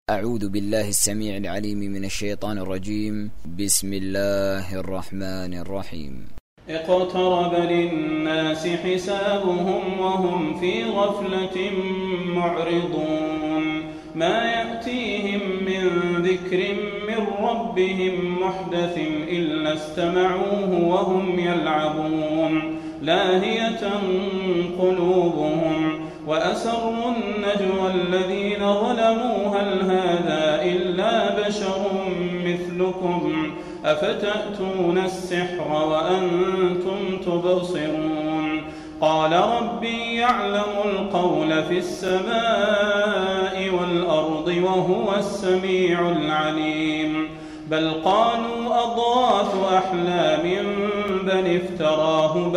أعوذ بالله السميع العليم من الشيطان الرجيم. بسم الله الرحمن الرحيم. اقترب للناس حسابهم وهم في غفلة معرضون ما يأتيهم من ذكر من ربهم محدث إلا استمعوه وهم يلعبون لاهية قلوبهم وأسروا النجوى الذين ظلموا هل هذا إلا بشر مثلكم أفتأتون السحر وأنتم تبصرون قال ربي يعلم القول في السماء والأرض وهو السميع العليم بل قالوا أضغاث أحلام بل افتراه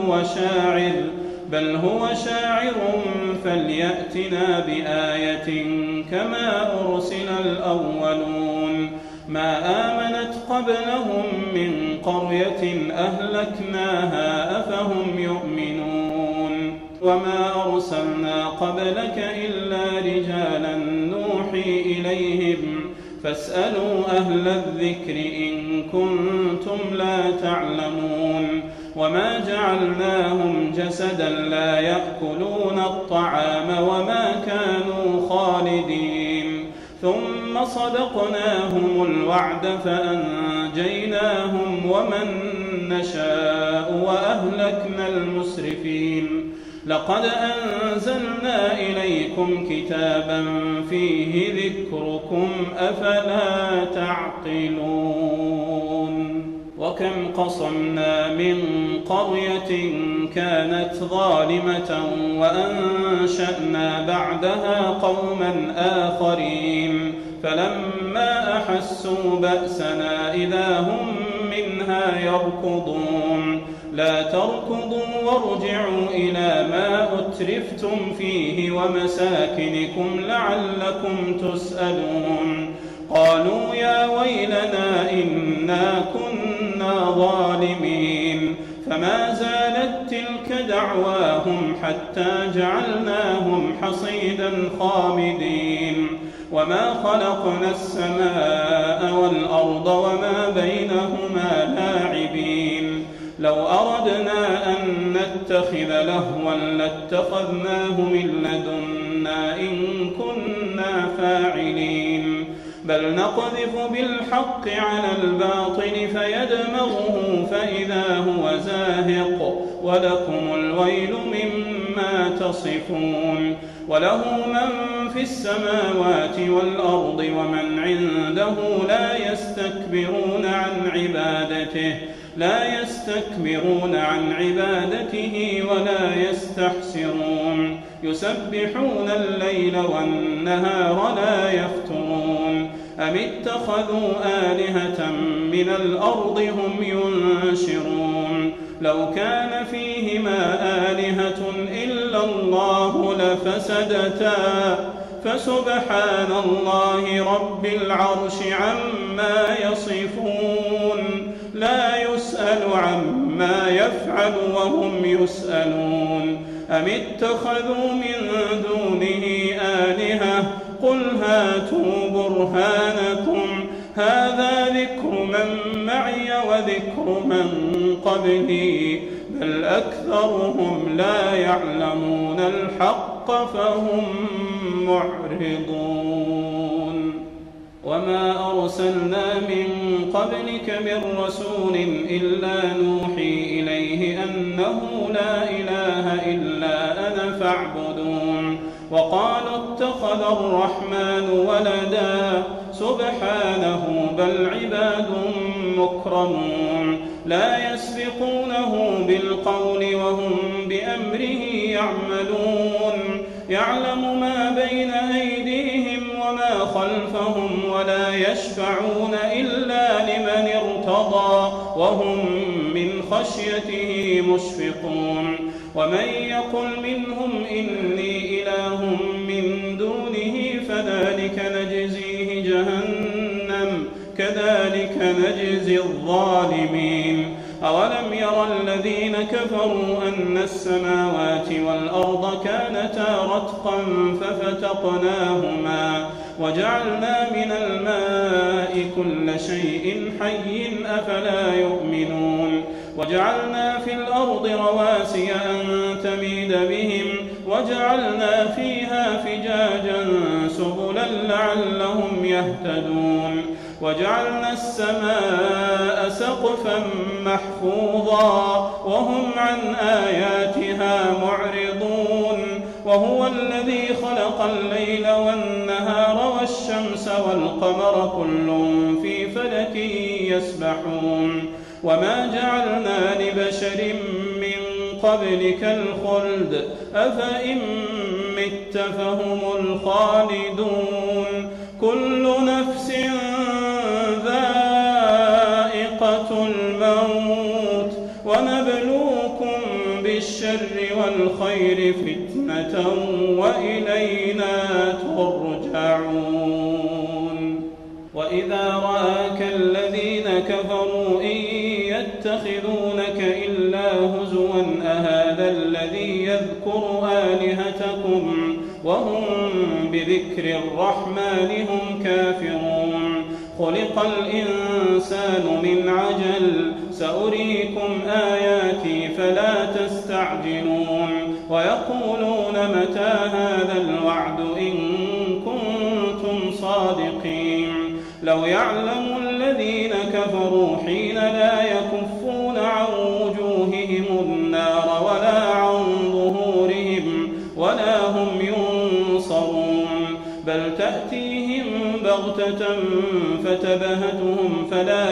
بل هو شاعر فليأتنا بآية كما أرسل الأولون ما آمنت قبلهم من قرية أهلكناها أفهم يؤمنون وما أرسلنا قبلك إلا رجالا نوحي إليهم فاسألوا أهل الذكر إن كنتم لا تعلمون وما جعلناهم جسدا لا يأكلون الطعام وما كانوا خالدين ثم صدقناهم الوعد فأنجيناهم ومن نشاء وأهلكنا المسرفين لقد أنزلنا إليكم كتابا فيه ذكركم أفلا تعقلون وكم قصمنا من قرية كانت ظالمة وأنشأنا بعدها قوما آخرين فلما أحسوا بأسنا إذا هم منها يركضون لا تركضوا وارجعوا إلى ما أترفتم فيه ومساكنكم لعلكم تسألون قالوا يا ويلنا إنا كنا ظالمين فما زالت تلك دعواهم حتى جعلناهم حصيدا خامدين وما خلقنا السماء والأرض وما بينهما لاعبين لو أردنا أن نتخذ لهوا لاتخذناه من لدنا إن كنا فاعلين بل نقذف بالحق على الباطل فيدمغه فإذا هو زاهق ولكم الويل مما تصفون وله من في السماوات والأرض ومن عنده لا يستكبرون عن عبادته ولا يستحسرون يسبحون الليل والنهار لا يفترون أم اتخذوا آلهة من الأرض هم ينشرون لو كان فيهما آلهة إلا الله لفسدتا فسبحان الله رب العرش عما يصفون لا يسأل عما يفعل وهم يسألون أم اتخذوا من دونه آلهة قل هاتوا برهانكم هذا ذكر من معي وذكر من قبلي بل أكثرهم لا يعلمون الحق فهم معرضون وما أرسلنا من قبلك من رسول إلا نوحي إليه أنه لا إله إلا أنا فاعبدون وقالوا اتخذ الرحمن ولدا سبحانه بل عباد مكرمون لا يسبقونه بالقول وهم بأمره يعملون يعلم ما بين أيديهم وما خلفهم ولا يشفعون إلا لمن ارتضى وهم من خشيته مشفقون ومن يقل منهم إني إله من دونه فذلك نجزيه جهنم كذلك نجزي الظالمين أولم ير الذين كفروا أن السماوات والأرض كانتا رتقا ففتقناهما وجعلنا من الماء كل شيء حي أفلا يؤمنون وجعلنا في الأرض رواسي أن تميد بهم وجعلنا فيها فجاجا سبلا لعلهم يهتدون وجعلنا السماء سقفا محفوظا وهم عن آياتها معرضون وهو الذي خلق الليل والنهار والشمس والقمر كل في فلك يسبحون وما جعلنا لبشر من قبلك الخلد أفإن مت فهم الخالدون كل نفس ذائقة الموت ونبلوكم بالشر والخير فتنة وإلينا ترجعون وإذا رآك الذين كفروا إن يتخذونك إلا هزوا أهذا الذي يذكر آلهتكم وهم بذكر الرحمن هم كافرون خلق الإنسان من عجل سأريكم آياتي فلا تستعجلون ويقولون متى هذا الوعد إن كنتم صادقين لو يعلم الذين كفروا حين لا يكفون عن وجوههم النار ولا عن ظهورهم ولا هم ينصرون بل تأتيهم بغتة فتبهتهم فلا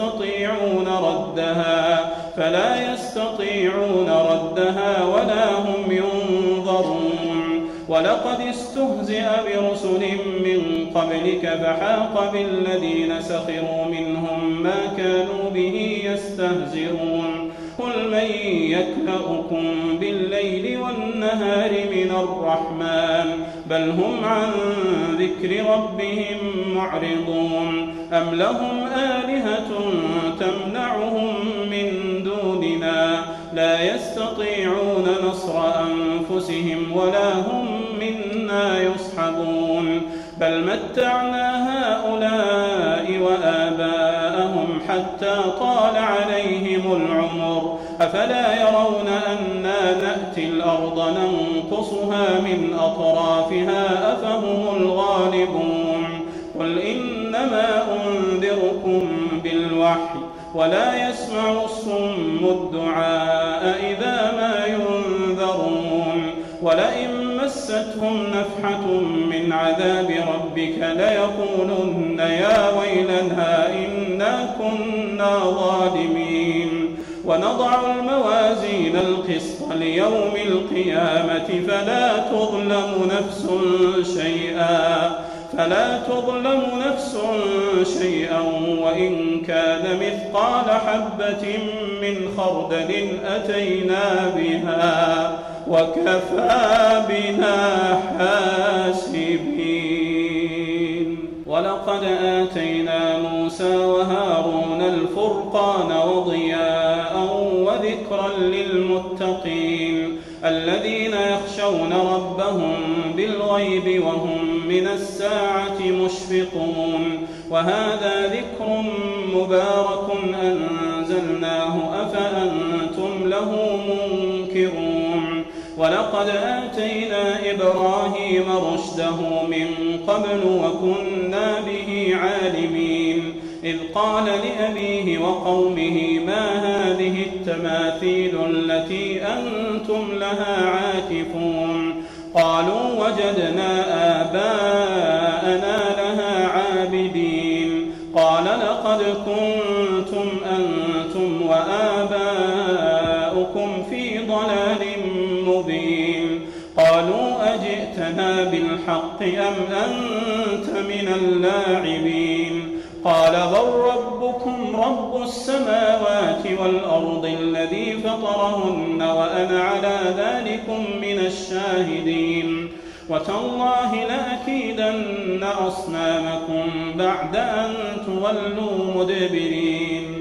يستطيعون ردها ولا هم ينظرون ولقد استهزئ برسل من قبلك فحاق بالذين سخروا منهم ما كانوا به يستهزئون قل من يكلؤكم بالليل والنهار من الرحمن بل هم عن ذكر ربهم معرضون أم لهم آلهة تمنعهم من دوننا لا يستطيعون نصر أنفسهم ولا هم منا يصحبون بل متعنا هؤلاء وآباءهم حتى طال عليهم العمر أفلا يرون أنا نأتي الأرض ننقصها من أطرافها أفهم الغالبون قل إنما أنذركم بالوحي ولا يسمع الصم الدعاء إذا ما ينذرون ولئن مستهم نفحة من عذاب ربك ليقولن يا ويلنا إنا كنا ظالمين ونضع الموازين القسط ليوم القيامة فلا تظلم نفس شيئا وإن كان مثقال حبة من خردل أتينا بها وكفى بنا حاسبين ولقد آتينا موسى وهارون الفرقان وضياء وذكرا للمتقين الذين يخشون ربهم بالغيب وهم من الساعة مشفقون وهذا ذكر مبارك أنزلناه أفأنتم له منكرون ولقد آتينا إبراهيم رشده من قبل وكنا به عالمين إذ قال لأبيه وقومه ما هذه التماثيل التي أنتم لها عاكفون قالوا وجدنا آباءنا لها عابدين قال لقد كنتم أنتم وآباؤكم في ضلال مبين قالوا أجئتنا بالحق أم أنت من اللاعبين قال بل ربكم رب السماوات والأرض الذي فطرهن وأنا على ذلكم من الشاهدين وتالله لأكيدن أصنامكم بعد أن تولوا مدبرين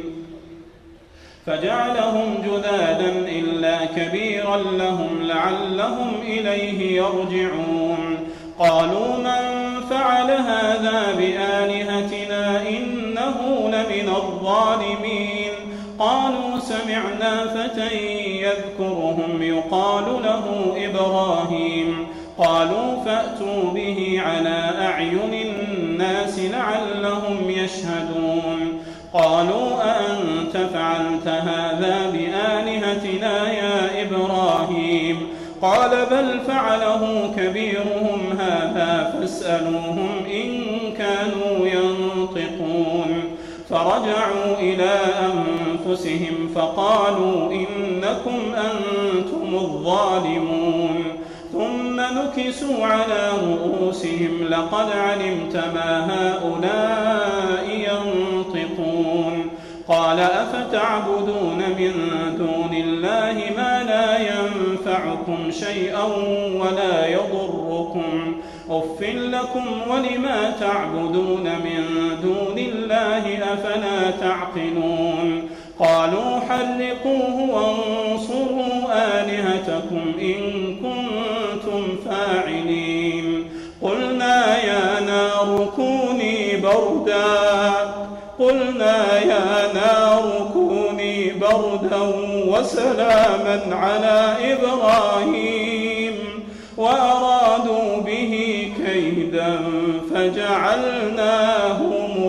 فجعلهم جذاذا إلا كبيرا لهم لعلهم إليه يرجعون قالوا من فعل هذا بآلهتنا إنه لمن الظالمين. قالوا سمعنا فتى يذكرهم يقال له إبراهيم. قالوا فأتوا به على أعين الناس لعلهم يشهدون. قالوا أأنت فعلت هذا بآلهتنا يا إبراهيم؟ قال بل فعله كبيرهم هذا فاسألوهم إن كانوا ينطقون. فرجعوا إلى أنفسهم فقالوا إنكم أنتم الظالمون. ثم نكسوا على رؤوسهم لقد علمت ما هؤلاء ينطقون. قال أفتعبدون من دون الله ما لا ينفعكم شيئا ولا يضركم أف لكم ولما تعبدون من دون الله أفلا تعقلون. قالوا حرقوه وانصروا آلهتكم إن كنتم فاعلين. قلنا يا نار كوني بردا وسلاما على إبراهيم وأرادوا به كيدا فجعلناهم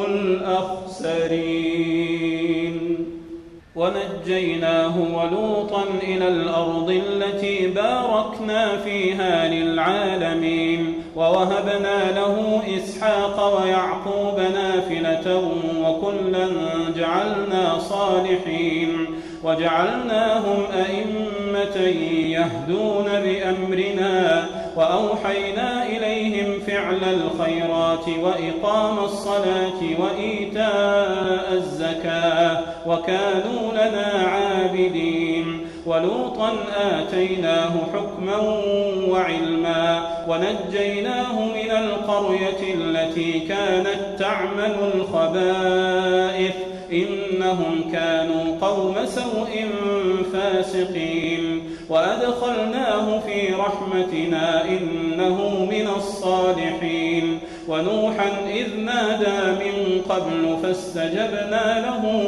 الأخسرين. ونجيناه ولوطا إلى الأرض التي باركنا فيها للعالمين. ووهبنا له إسحاق ويعقوب نافلة وكلا جعلنا صالحين. وجعلناهم أئمة يهدون بأمرنا وأوحينا إليهم فعل الخيرات وإقام الصلاة وإيتاء الزكاة وكانوا لنا عابدين. ولوطا آتيناه حكما وعلما ونجيناه من القرية التي كانت تعمل الخبائث إنهم كانوا قوم سوء فاسقين. وأدخلناه في رحمتنا إنه من الصالحين. ونوحا إذ نادى من قبل فاستجبنا له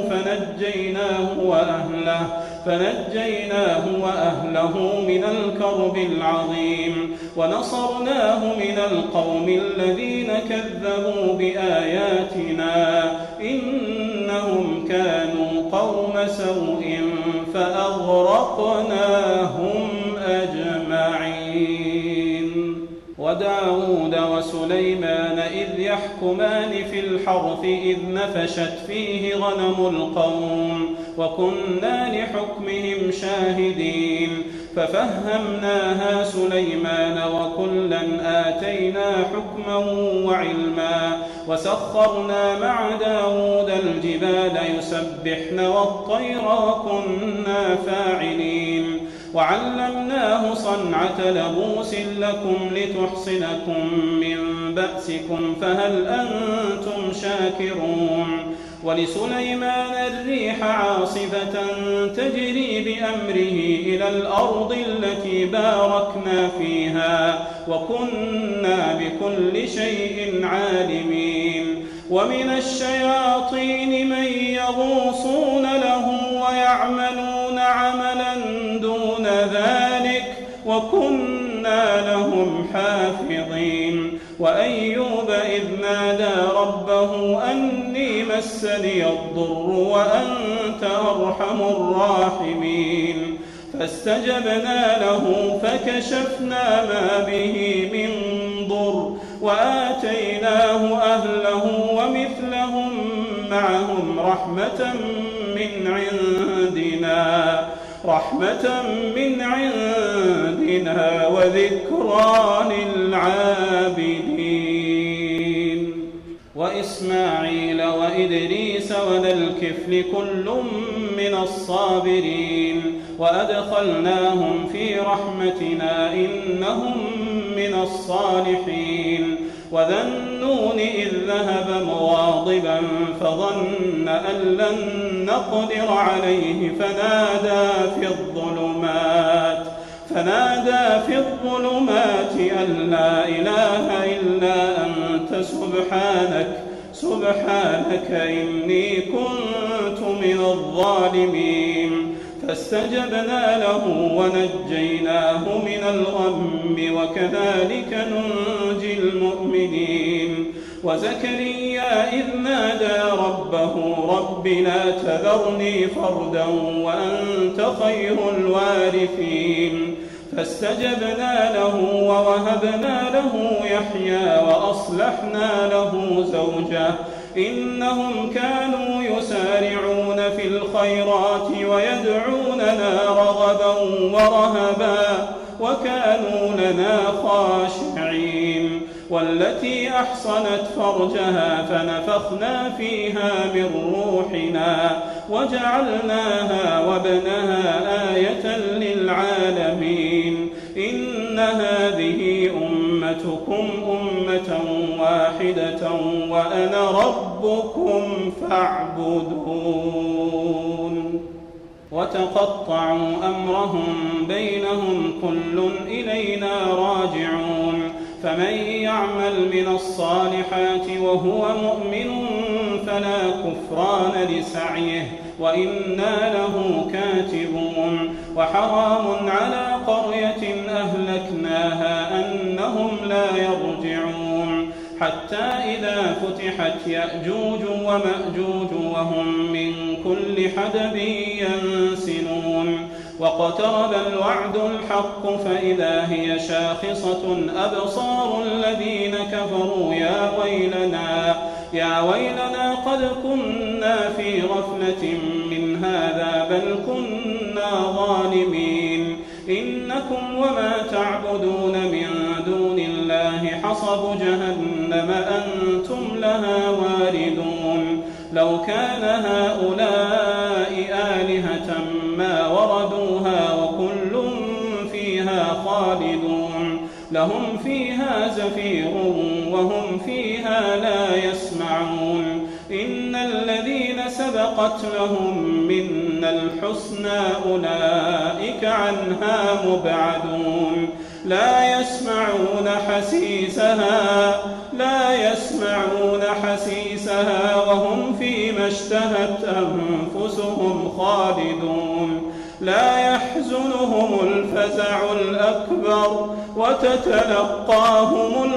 فنجيناه وأهله من الكرب العظيم. ونصرناه من القوم الذين كذبوا بآياتنا إنهم كانوا قوم سوء فأغرقناهم أجمعين. وداود وسليمان إذ يحكمان في الحرث إذ نفشت فيه غنم القوم وكنا لحكمهم شاهدين. ففهمناها سليمان وكلا آتينا حكما وعلما. وسخرنا مع داود الجبال يسبحن والطير وكنا فاعلين. وعلمناه صنعة لبوس لكم لتحصنكم من بأسكم فهل أنتم شاكرون. ولسليمان الريح عاصفة تجري بأمره إلى الأرض التي باركنا فيها وكنا بكل شيء عالمين. ومن الشياطين من يغوصون له ويعملون عملا دون ذلك وكنا لهم حافظين. وأيوب إذ نادى ربه أني مسني الضر وأنت أرحم الراحمين. فاستجبنا له فكشفنا ما به من ضر وآتيناه أهله ومثلهم معهم رحمة من عندنا وذكرى للعابدين. وإسماعيل وإدريس وذا الكفل كل من الصابرين. وأدخلناهم في رحمتنا إنهم من الصالحين. وذا النون إذ ذهب مغاضبا فظن أن لن نقدر عليه فنادى في الظلمات أن لا إله إلا أنت سبحانك إني كنت من الظالمين. فاستجبنا له ونجيناه من الغم وكذلك ننجي المؤمنين. وزكريا إذ نادى ربه رب لا تذرني فردا وأنت خير الوارثين. فاستجبنا له ووهبنا له يحيى وأصلحنا له زوجه إنهم كانوا يسارعون في الخيرات ويدعوننا رغبا ورهبا وكانوا لنا خاشعين. والتي أحصنت فرجها فنفخنا فيها من روحنا وجعلناها وابنها آية للعالمين. إن هذه أمتكم أمة واحدة وأنا ربكم فاعبدون. وتقطعوا أمرهم بينهم كل إلينا راجعون. فمن يعمل من الصالحات وهو مؤمن فلا كفران لسعيه وإنا له كاتبون. وحرام على قرية أهلكناها أنهم لا يرجعون حتى إذا فتحت يأجوج ومأجوج وهم من كل حدب ينسلون. واقترب الوعد الحق فإذا هي شاخصة أبصار الذين كفروا يا ويلنا قد كنا في غفلة من هذا بل كنا ظالمين. إنكم وما تعبدون من دون الله حصب جهنم أنتم لها واردون. لو كان هؤلاء آلهة ما وردوها وكل فيها خالدون. لهم فيها زفير وهم فيها لا يسمعون. إن الذين سبقت لهم منا الحسنى أولئك عنها مبعدون. لا يسمعون حسيسها وهم فيما اشتهت أنفسهم خالدون. لا يحزنهم الفزع الأكبر وتتلقاهم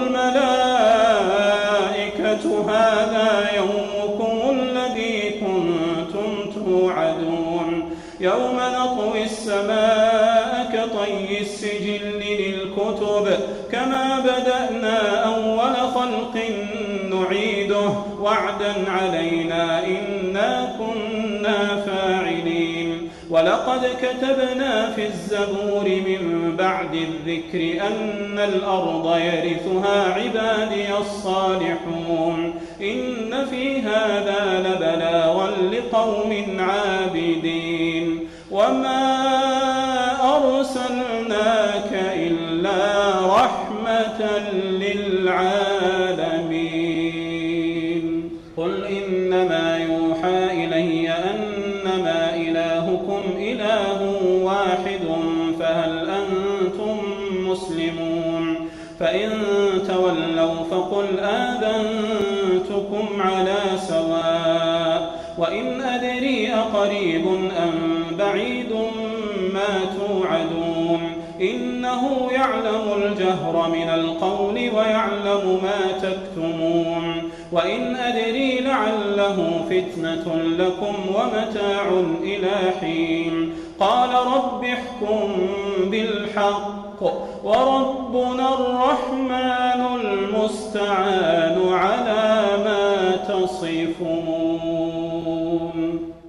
الملائكة هذا يومكم الذي كنتم توعدون. يوم نطوي السماء كطي السجل للكتب كما بدأنا أول خلق نعيده وعدا علينا إنا كنا فاعلين. ولقد كتبنا في الزبور من بعد الذكر أن الأرض يرثها عبادي الصالحون. إن في هذا لبلاغا لقوم عابدين. وما أرسلناك إلا رحمة للعالمين. قل إنما يوحى إلي أنما إلهكم إله واحد فهل أنتم مسلمون؟ فإن تولوا فقل آذنتكم على سواء. وإن أدري أقريب أم بعيد ما توعدون. إنه يعلم الجهر من القول ويعلم ما تكتمون. وإن أدري لعله فتنة لكم ومتاع إلى حين. قال رب احكم بالحق وربنا الرحمن المستعان على ما تصفون.